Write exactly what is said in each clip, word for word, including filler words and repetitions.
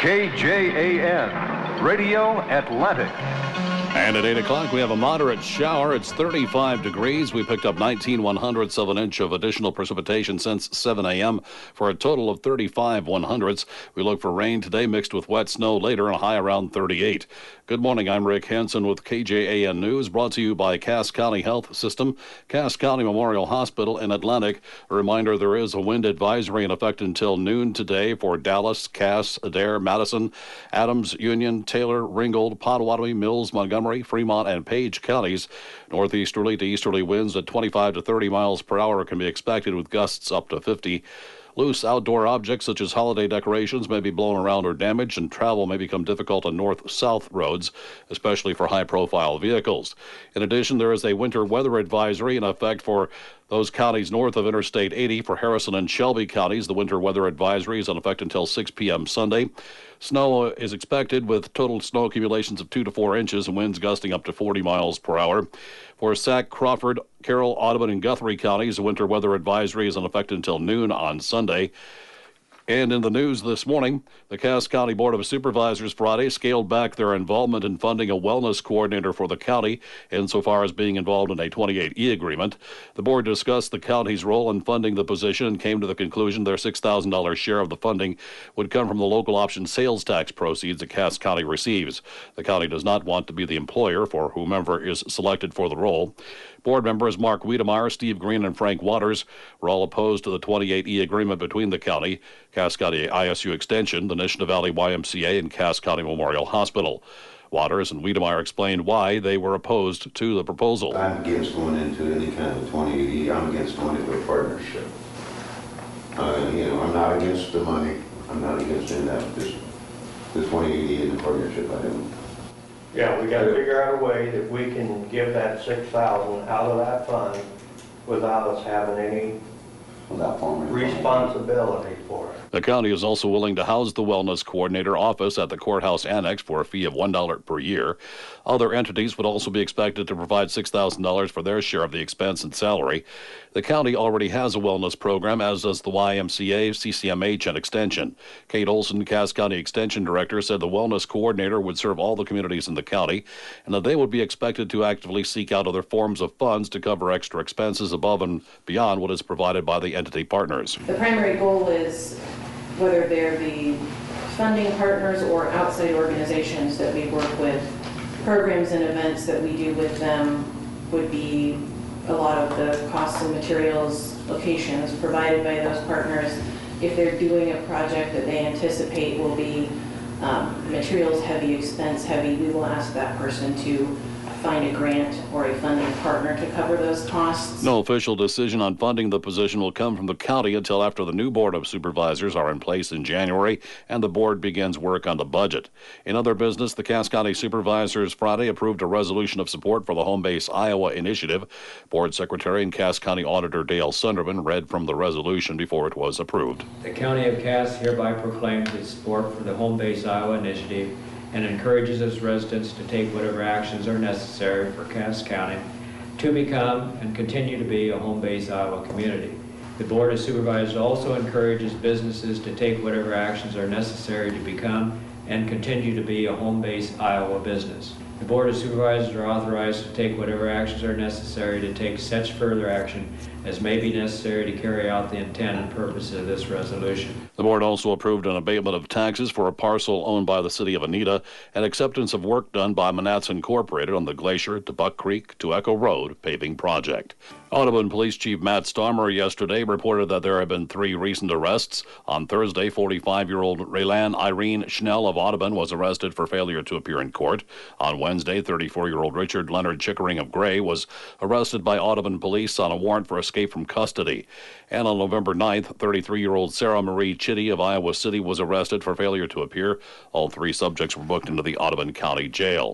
K J A N, Radio Atlantic. And at eight o'clock, we have a moderate shower. It's thirty-five degrees. We picked up nineteen one hundredths of an inch of additional precipitation since seven a.m. for a total of thirty-five one hundredths. We look for rain today mixed with wet snow later and a high around thirty-eight. Good morning. I'm Rick Hansen with K J A N News, brought to you by Cass County Health System, Cass County Memorial Hospital in Atlantic. A reminder, there is a wind advisory in effect until noon today for Dallas, Cass, Adair, Madison, Adams, Union, Taylor, Ringgold, Potawatomi, Mills, Montgomery, Fremont, and Page counties. Northeasterly to easterly winds at twenty-five to thirty miles per hour can be expected, with gusts up to fifty. Loose outdoor objects such as holiday decorations may be blown around or damaged, and travel may become difficult on north-south roads, especially for high-profile vehicles. In addition, there is a winter weather advisory in effect for those counties north of Interstate eighty. For Harrison and Shelby counties, the winter weather advisory is in effect until six p.m. Sunday. Snow is expected with total snow accumulations of two to four inches and winds gusting up to forty miles per hour. For Sac, Crawford, Carroll, Audubon, and Guthrie counties, the winter weather advisory is in effect until noon on Sunday. And in the news this morning, the Cass County Board of Supervisors Friday scaled back their involvement in funding a wellness coordinator for the county insofar as being involved in a twenty-eight E agreement. The board discussed the county's role in funding the position and came to the conclusion their six thousand dollars share of the funding would come from the local option sales tax proceeds that Cass County receives. The county does not want to be the employer for whomever is selected for the role. Board members Mark Wiedemeyer, Steve Green, and Frank Waters were all opposed to the twenty-eight E agreement between the county, Cass County I S U Extension, the Nishnah Valley Y M C A, and Cass County Memorial Hospital. Waters and Wiedemeyer explained why they were opposed to the proposal. I'm against going into any kind of twenty-eight E. I'm against going into a partnership. Uh, you know, I'm not against the money. I'm not against any of that. This, the twenty-eight E and the partnership, I don't. Yeah, we got to figure out a way that we can give that six thousand out of that fund without us having any Without forming responsibility for it. The county is also willing to house the wellness coordinator office at the courthouse annex for a fee of one dollar per year. Other entities would also be expected to provide six thousand dollars for their share of the expense and salary. The county already has a wellness program, as does the Y M C A, C C M H, and Extension. Kate Olson, Cass County Extension Director, said the wellness coordinator would serve all the communities in the county and that they would be expected to actively seek out other forms of funds to cover extra expenses above and beyond what is provided by the entity partners. The primary goal is, whether they're the funding partners or outside organizations that we work with, programs and events that we do with them would be a lot of the costs and materials, locations provided by those partners. If they're doing a project that they anticipate will be um, materials heavy, expense heavy, we will ask that person to find a grant or a funding partner to cover those costs. No official decision on funding the position will come from the county until after the new Board of Supervisors are in place in January and the board begins work on the budget. In other business, the Cass County Supervisors Friday approved a resolution of support for the Home Base Iowa initiative. Board Secretary and Cass County Auditor Dale Sunderman read from the resolution before it was approved. The County of Cass hereby proclaims its support for the Home Base Iowa initiative and encourages its residents to take whatever actions are necessary for Cass County to become and continue to be a home-based Iowa community. The Board of Supervisors also encourages businesses to take whatever actions are necessary to become and continue to be a home-based Iowa business. The Board of Supervisors are authorized to take whatever actions are necessary to take such further action as may be necessary to carry out the intent and purpose of this resolution. The board also approved an abatement of taxes for a parcel owned by the city of Anita and acceptance of work done by Manats Incorporated on the Glacier to Buck Creek to Echo Road paving project. Audubon Police Chief Matt Starmer yesterday reported that there have been three recent arrests. On Thursday, forty-five-year-old Raylan Irene Schnell of Audubon was arrested for failure to appear in court. On Wednesday, thirty-four-year-old Richard Leonard Chickering of Gray was arrested by Audubon police on a warrant for escape from custody. And on November ninth, thirty-three-year-old Sarah Marie Chitty of Iowa City was arrested for failure to appear. All three subjects were booked into the Audubon County Jail.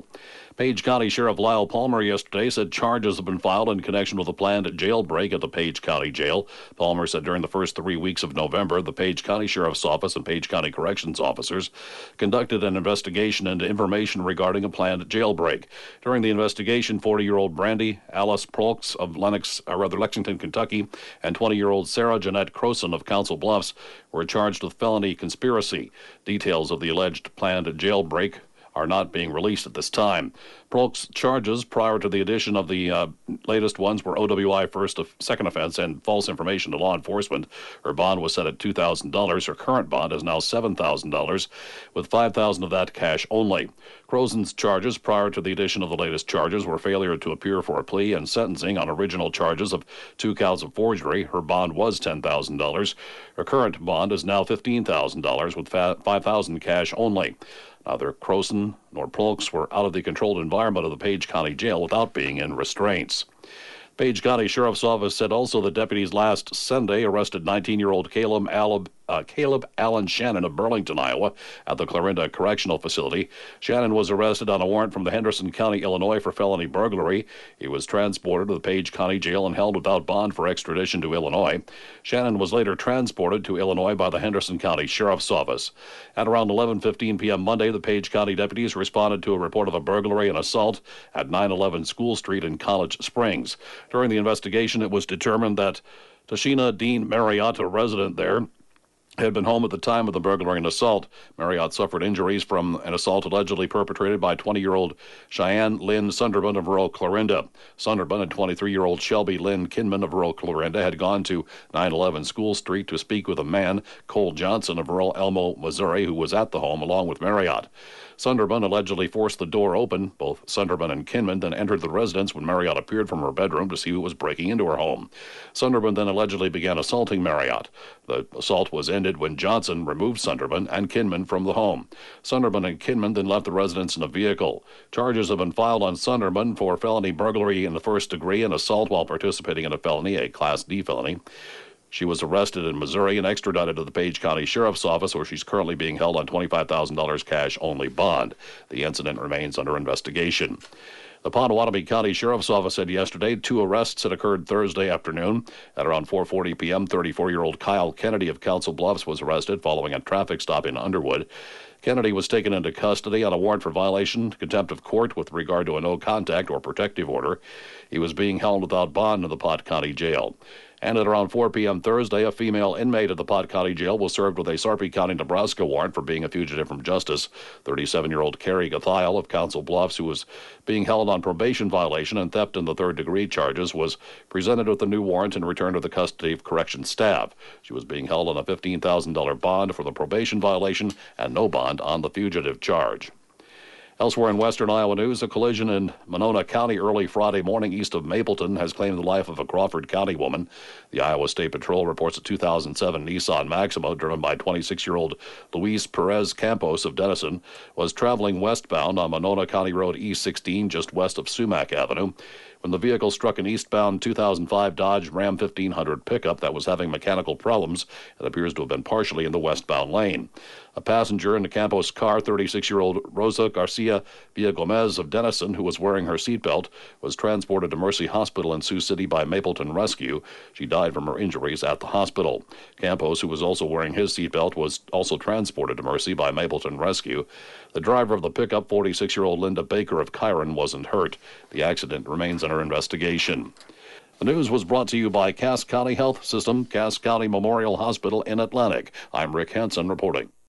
Page County Sheriff Lyle Palmer yesterday said charges have been filed in connection with a planned jailbreak at the Page County Jail. Palmer said during the first three weeks of November, the Page County Sheriff's Office and Page County Corrections officers conducted an investigation into information regarding a planned jailbreak. During the investigation, forty-year-old Brandy Alice Prolks of Lennox, or rather Lexington, Kentucky, and twenty-year-old Sarah Jeanette Croson of Council Bluffs were charged with felony conspiracy. Details of the alleged planned jailbreak are not being released at this time. Prolk's charges prior to the addition of the uh, latest ones were O W I first of second offense and false information to law enforcement. Her bond was set at two thousand dollars. Her current bond is now seven thousand dollars, with five thousand dollars of that cash only. Croson's charges prior to the addition of the latest charges were failure to appear for a plea and sentencing on original charges of two counts of forgery. Her bond was ten thousand dollars. Her current bond is now fifteen thousand dollars, with five thousand dollars cash only. Neither Croson nor Prolks were out of the controlled environment of the Page County Jail without being in restraints. Page County Sheriff's Office said also that deputies last Sunday arrested nineteen-year-old Caleb, Alab, uh, Caleb Allen Shannon of Burlington, Iowa, at the Clarinda Correctional Facility. Shannon was arrested on a warrant from the Henderson County, Illinois, for felony burglary. He was transported to the Page County Jail and held without bond for extradition to Illinois. Shannon was later transported to Illinois by the Henderson County Sheriff's Office. At around eleven fifteen p.m. Monday, the Page County deputies responded to a report of a burglary and assault at nine eleven School Street in College Springs. During the investigation, it was determined that Tashina Dean Marriott, a resident there, had been home at the time of the burglary and assault. Marriott suffered injuries from an assault allegedly perpetrated by twenty-year-old Cheyenne Lynn Sunderban of rural Clarinda. Sunderban and twenty-three-year-old Shelby Lynn Kinman of rural Clarinda had gone to nine eleven School Street to speak with a man, Cole Johnson of rural Elmo, Missouri, who was at the home along with Marriott. Sunderban allegedly forced the door open. Both Sunderban and Kinman then entered the residence when Marriott appeared from her bedroom to see who was breaking into her home. Sunderban then allegedly began assaulting Marriott. The assault was ended when Johnson removed Sunderban and Kinman from the home. Sunderban and Kinman then left the residence in a vehicle. Charges have been filed on Sunderban for felony burglary in the first degree and assault while participating in a felony, a Class D felony. She was arrested in Missouri and extradited to the Page County Sheriff's Office, where she's currently being held on twenty-five thousand dollars cash-only bond. The incident remains under investigation. The Potawatomi County Sheriff's Office said yesterday two arrests had occurred Thursday afternoon. At around four forty p.m., thirty-four-year-old Kyle Kennedy of Council Bluffs was arrested following a traffic stop in Underwood. Kennedy was taken into custody on a warrant for violation, contempt of court with regard to a no-contact or protective order. He was being held without bond in the Pot County Jail. And at around four p.m. Thursday, a female inmate at the Pot County Jail was served with a Sarpy County, Nebraska warrant for being a fugitive from justice. thirty-seven-year-old Carrie Gathiel of Council Bluffs, who was being held on probation violation and theft in the third-degree charges, was presented with a new warrant and returned to the custody of corrections staff. She was being held on a fifteen thousand dollars bond for the probation violation and no bond on the fugitive charge. Elsewhere in western Iowa news, a collision in Monona County early Friday morning east of Mapleton has claimed the life of a Crawford County woman. The Iowa State Patrol reports a two thousand seven Nissan Maxima driven by twenty-six-year-old Luis Perez Campos of Denison was traveling westbound on Monona County Road E sixteen just west of Sumac Avenue when the vehicle struck an eastbound two thousand five Dodge Ram fifteen hundred pickup that was having mechanical problems and appears to have been partially in the westbound lane. A passenger in the Campos car, thirty-six-year-old Rosa Garcia Villagomez of Denison, who was wearing her seatbelt, was transported to Mercy Hospital in Sioux City by Mapleton Rescue. She died from her injuries at the hospital. Campos, who was also wearing his seatbelt, was also transported to Mercy by Mapleton Rescue. The driver of the pickup, forty-six-year-old Linda Baker of Chiron, wasn't hurt. The accident remains under investigation. The news was brought to you by Cass County Health System, Cass County Memorial Hospital in Atlantic. I'm Rick Hansen reporting.